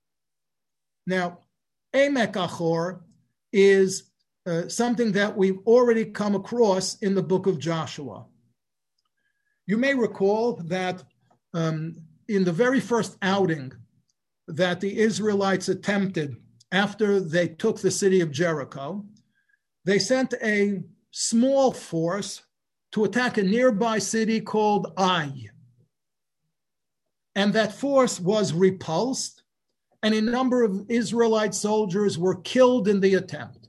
B: Now, Emek Achor is something that we've already come across in the book of Joshua. You may recall that in the very first outing that the Israelites attempted after they took the city of Jericho, they sent a small force to attack a nearby city called Ai. And that force was repulsed, and a number of Israelite soldiers were killed in the attempt.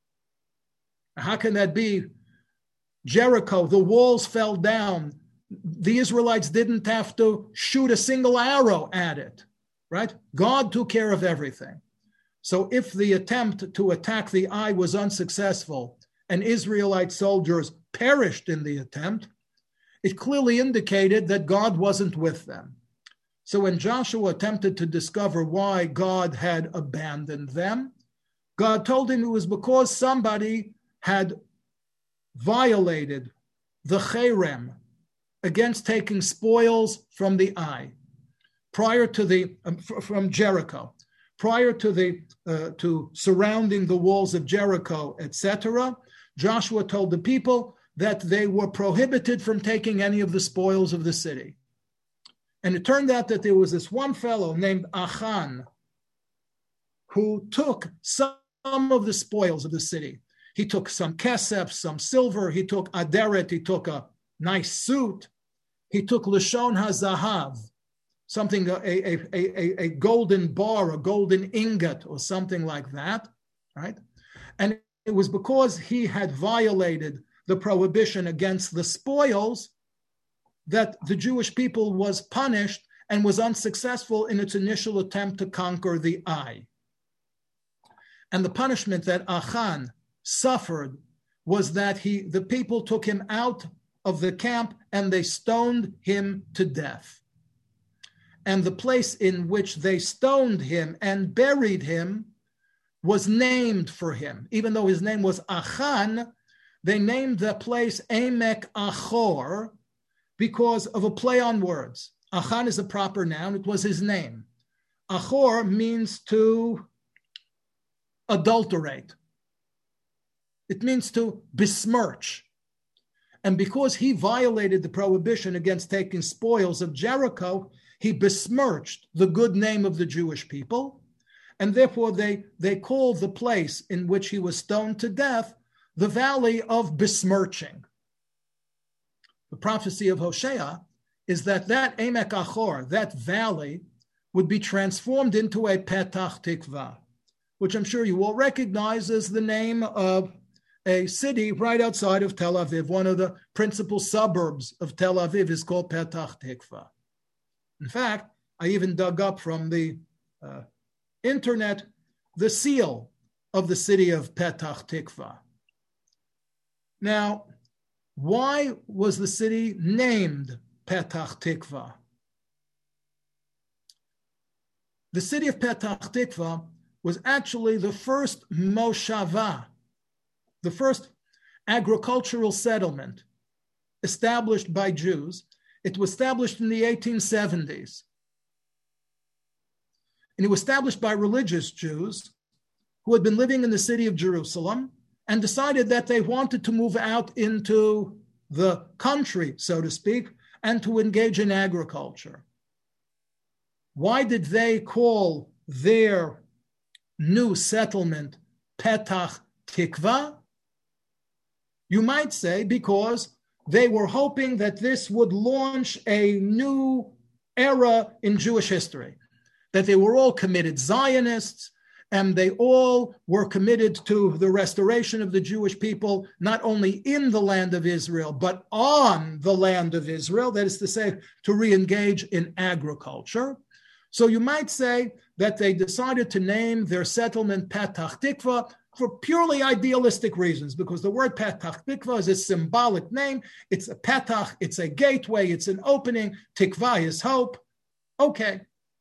B: How can that be? Jericho, the walls fell down. The Israelites didn't have to shoot a single arrow at it, right? God took care of everything. So if the attempt to attack the Ai was unsuccessful and Israelite soldiers perished in the attempt, it clearly indicated that God wasn't with them. So when Joshua attempted to discover why God had abandoned them, God told him it was because somebody had violated the cherem against taking spoils from the Ai, prior to the from Jericho, prior to the to surrounding the walls of Jericho, etc. Joshua told the people that they were prohibited from taking any of the spoils of the city. And it turned out that there was this one fellow named Achan who took some of the spoils of the city. He took some kesef, some silver. He took aderet. He took a nice suit. He took lashon hazahav, something, a golden bar, a golden ingot, or something like that, right? And it was because he had violated the prohibition against the spoils that the Jewish people was punished and was unsuccessful in its initial attempt to conquer the Ai. And the punishment that Achan suffered was that the people took him out of the camp and they stoned him to death. And the place in which they stoned him and buried him was named for him. Even though his name was Achan, they named the place Emek Achor because of a play on words. Achan is a proper noun. It was his name. Achor means to adulterate. It means to besmirch. And because he violated the prohibition against taking spoils of Jericho, He besmirched the good name of the Jewish people, and therefore they called the place in which he was stoned to death the Valley of Besmirching. The prophecy of Hosea is that Emek Achor, that valley, would be transformed into a Petach Tikva, which I'm sure you all recognize as the name of a city right outside of Tel Aviv. One of the principal suburbs of Tel Aviv is called Petach Tikva. In fact, I even dug up from the internet the seal of the city of Petach Tikva. Now, why was the city named Petach Tikva? The city of Petach Tikva was actually the first moshava, the first agricultural settlement established by Jews. It was established in the 1870s. And it was established by religious Jews who had been living in the city of Jerusalem and decided that they wanted to move out into the country, so to speak, and to engage in agriculture. Why did they call their new settlement Petach Tikva? You might say because they were hoping that this would launch a new era in Jewish history, that they were all committed Zionists, and they all were committed to the restoration of the Jewish people, not only in the land of Israel, but on the land of Israel, that is to say, to re-engage in agriculture. So you might say that they decided to name their settlement Petach Tikva for purely idealistic reasons, because the word Petach Tikva is a symbolic name. It's a petach, it's a gateway, it's an opening. Tikva is hope. Okay.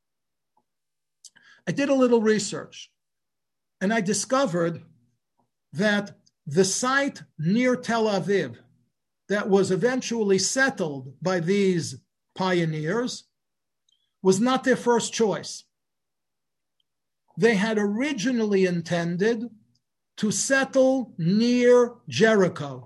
B: I did a little research, and I discovered that the site near Tel Aviv that was eventually settled by these pioneers was not their first choice. They had originally intended to settle near Jericho.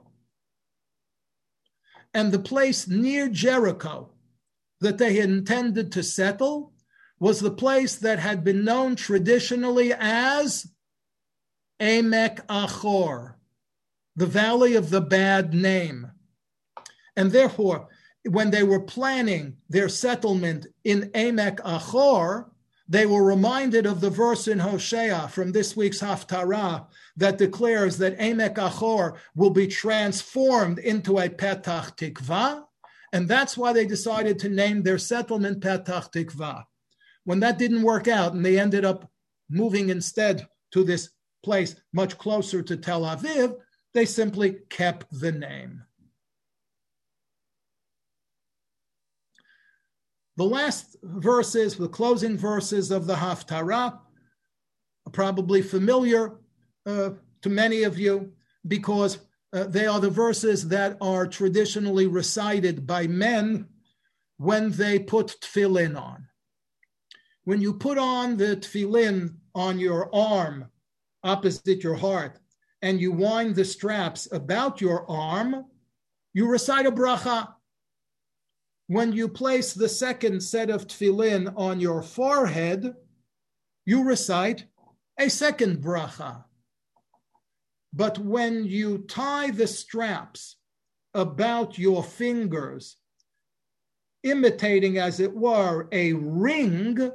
B: And the place near Jericho that they had intended to settle was the place that had been known traditionally as Emek Achor, the Valley of the Bad Name. And therefore, when they were planning their settlement in Emek Achor, they were reminded of the verse in Hosea from this week's Haftarah that declares that Emek Achor will be transformed into a Petach Tikva, and that's why they decided to name their settlement Petach Tikva. When that didn't work out and they ended up moving instead to this place much closer to Tel Aviv, they simply kept the name. The last verses, the closing verses of the Haftarah, are probably familiar to many of you because they are the verses that are traditionally recited by men when they put tefillin on. When you put on the tefillin on your arm opposite your heart and you wind the straps about your arm, you recite a bracha. When you place the second set of tefillin on your forehead, you recite a second bracha. But when you tie the straps about your fingers, imitating, as it were, a ring,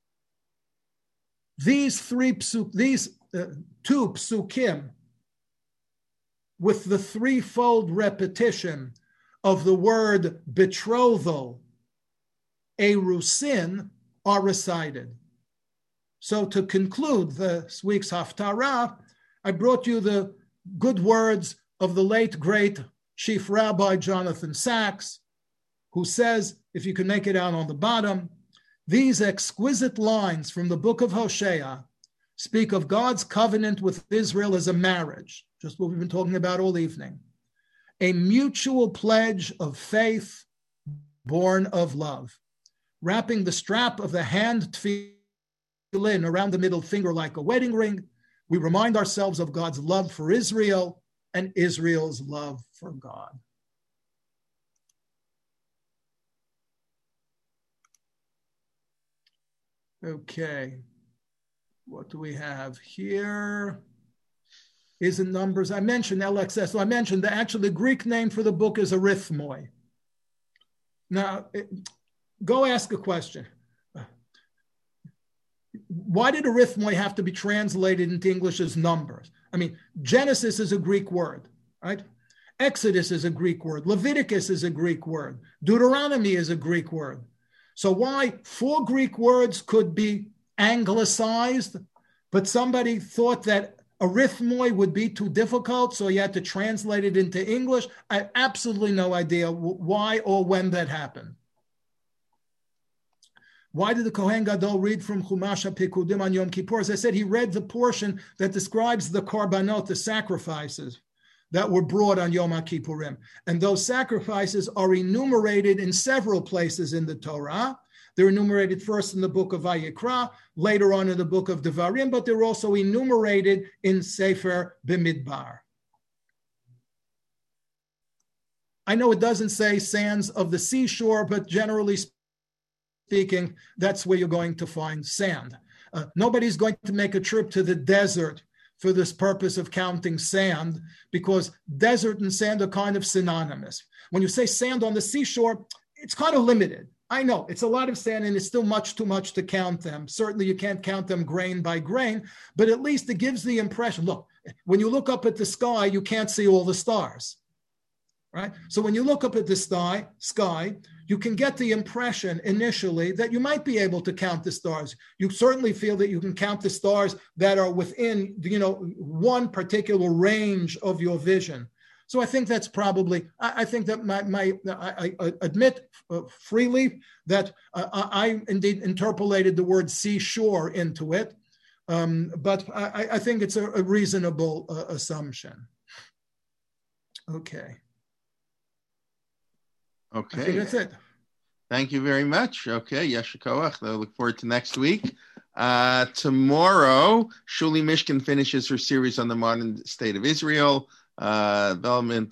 B: these two psukim, with the threefold repetition of the word betrothal, erusin, are recited. So to conclude this week's Haftarah, I brought you the good words of the late, great Chief Rabbi Jonathan Sacks, who says, if you can make it out on the bottom, these exquisite lines from the book of Hosea speak of God's covenant with Israel as a marriage, just what we've been talking about all evening, a mutual pledge of faith born of love. Wrapping the strap of the hand tefillin around the middle finger like a wedding ring, we remind ourselves of God's love for Israel and Israel's love for God. Okay. What do we have here? Is in numbers. I mentioned LXS. So I mentioned that actually the Greek name for the book is arithmoi. Now, go ask a question. Why did arithmoi have to be translated into English as numbers? I mean, Genesis is a Greek word, right? Exodus is a Greek word. Leviticus is a Greek word. Deuteronomy is a Greek word. So why 4 Greek words could be anglicized, but somebody thought that arithmoi would be too difficult, so you had to translate it into English? I have absolutely no idea why or when that happened. Why did the Kohen Gadol read from Chumash HaPikudim on Yom Kippur? As I said, he read the portion that describes the korbanot, the sacrifices that were brought on Yom HaKippurim. And those sacrifices are enumerated in several places in the Torah. They're enumerated first in the book of Vayikra, later on in the book of Devarim, but they're also enumerated in Sefer B'Midbar. I know it doesn't say sands of the seashore, but generally speaking, that's where you're going to find sand. Nobody's going to make a trip to the desert for this purpose of counting sand, because desert and sand are kind of synonymous. When you say sand on the seashore, it's kind of limited. I know it's a lot of sand and it's still much too much to count them. Certainly you can't count them grain by grain, but at least it gives the impression, look, when you look up at the sky, you can't see all the stars, right? So when you look up at the sky, you can get the impression initially that you might be able to count the stars. You certainly feel that you can count the stars that are within, one particular range of your vision. So I think that's probably, I think that I admit freely that I indeed interpolated the word seashore into it, but I think it's a reasonable assumption. Okay.
A: Okay.
B: I think that's it.
A: Thank you very much. Okay, Yeshikoach. I look forward to next week. Tomorrow, Shuli Mishkin finishes her series on the modern state of Israel. Development.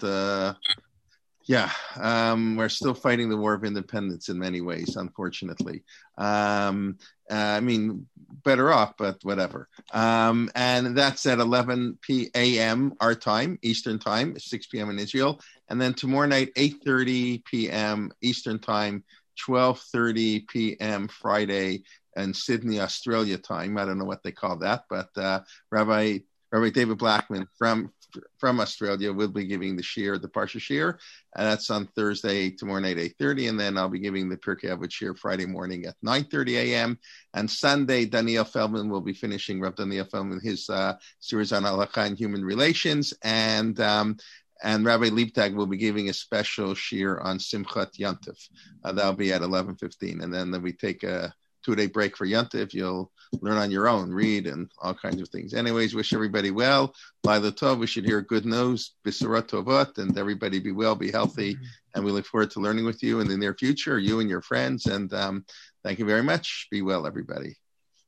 A: We're still fighting the war of independence in many ways, unfortunately. I mean, better off, but whatever. And that's at 11 p.m. our time, Eastern time, 6 p.m. in Israel. And then tomorrow night, 8:30 p.m. Eastern time, 12:30 p.m. Friday in Sydney, Australia time. I don't know what they call that, but Rabbi David Blackman from Australia will be giving the Parsha Shir, and that's on Thursday, tomorrow night, 8:30, and then I'll be giving the Pirkei Avot Shir Friday morning at 9:30 a.m. And Sunday, Daniel Feldman will be finishing, Rav Daniel Feldman, his series on Halakha and Human Relations, and Rabbi Liebtag will be giving a special Shir on Simchat Yantif. That'll be at 11:15, and then we take a 2-day break for Yantif. You'll learn on your own, read, and all kinds of things. Anyways, wish everybody well. Laila Tov, we should hear good news, B'Sorot Tovot, and everybody be well, be healthy, and we look forward to learning with you in the near future, you and your friends, and thank you very much. Be well, everybody.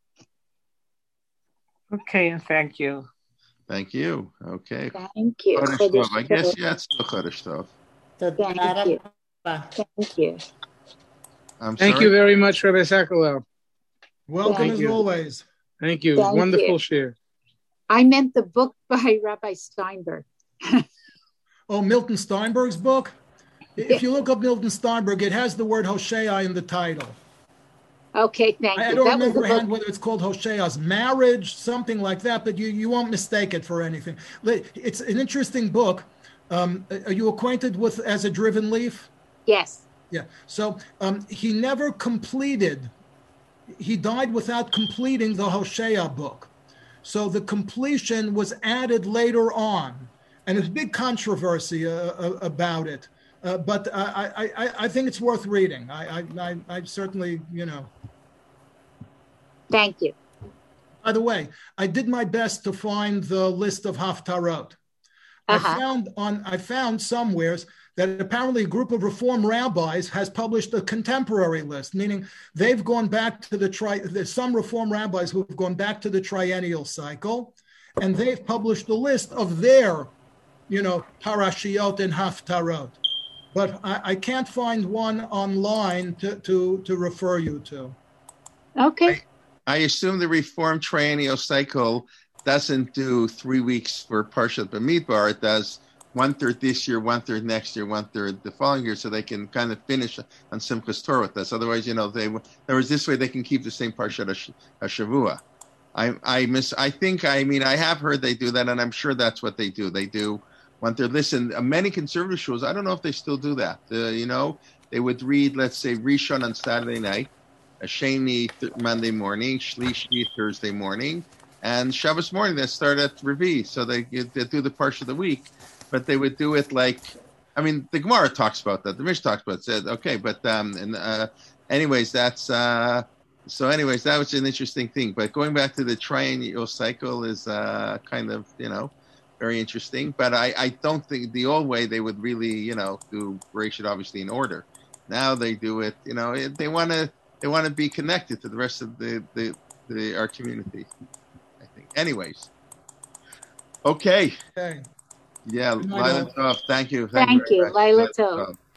C: Okay, and thank you.
A: Thank you. Okay.
D: Thank you.
A: I guess, yeah, it's still Chodesh Tov.
D: Thank you. Thank you.
C: Thank you very much, Rabbi Sakalau.
B: Welcome as always.
C: Thank you.
D: Thank
C: Wonderful
D: you.
C: share.
D: I meant the book by Rabbi Steinberg.
B: Oh, Milton Steinberg's book? If you look up Milton Steinberg, it has the word Hosea in the title.
D: Okay, thank you.
B: I don't remember whether it's called Hosea's Marriage, something like that, but you won't mistake it for anything. It's an interesting book. Are you acquainted with As a Driven Leaf?
D: Yes.
B: Yeah. So he never completed. He died without completing the Hosea book. So the completion was added later on. And there's big controversy about it. But I think it's worth reading. I certainly,
D: Thank you.
B: By the way, I did my best to find the list of Haftarot. I found somewheres that apparently a group of Reform rabbis has published a contemporary list, meaning they've gone back to there's some Reform rabbis who have gone back to the triennial cycle, and they've published a list of their, parashiot and haftarot. But I can't find one online to refer you to.
D: Okay.
A: I assume the Reform Triennial cycle doesn't do 3 weeks for Parshat Bamidbar. It does 1/3 this year, 1/3 next year, 1/3 the following year, so they can kind of finish on Simchas Torah with us. Otherwise, in other words, this way they can keep the same Parshat Hashavua. I have heard they do that, and I'm sure that's what they do. They do 1/3. Listen, many conservative schools, I don't know if they still do that. They would read, let's say, Rishon on Saturday night, Sheni Monday morning, Shlishi Thursday morning, and Shabbos morning they start at Revi. So they do the Parsha of the week, but they would do it the Gemara talks about that. The Mish talks about it. Said, okay, but anyways, that was an interesting thing. But going back to the triennial cycle is kind of, very interesting. But I don't think the old way they would really, do Bereshit obviously in order. Now they do it, they want to be connected to the rest of our community, I think. Anyways. Okay.
B: Okay.
A: Yeah, Laila Tov. Thank you.
D: Thank you. Laila Tov.